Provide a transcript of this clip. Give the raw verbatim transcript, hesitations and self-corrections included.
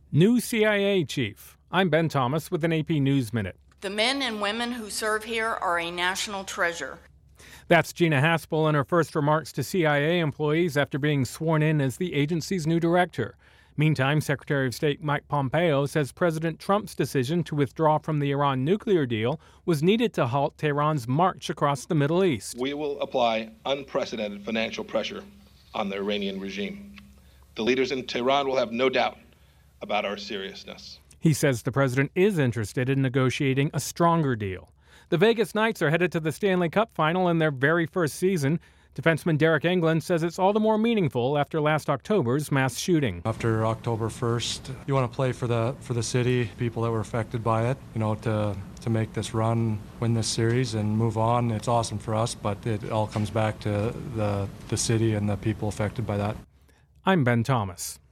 New C I A chief. I'm Ben Thomas with an A P News Minute. The men and women who serve here are a national treasure. That's Gina Haspel in her first remarks to C I A employees after being sworn in as the agency's new director. Meantime, Secretary of State Mike Pompeo says President Trump's decision to withdraw from the Iran nuclear deal was needed to halt Tehran's march across the Middle East. We will apply unprecedented financial pressure on the Iranian regime. The leaders in Tehran will have no doubt about our seriousness. He says the president is interested in negotiating a stronger deal. The Vegas Knights are headed to the Stanley Cup final in their very first season. Defenseman Derek Engelland says it's all the more meaningful after last October's mass shooting. After October first, you want to play for the for the city, people that were affected by it, you know, to to make this run, win this series, and move on. It's awesome for us, but it all comes back to the the city and the people affected by that. I'm Ben Thomas.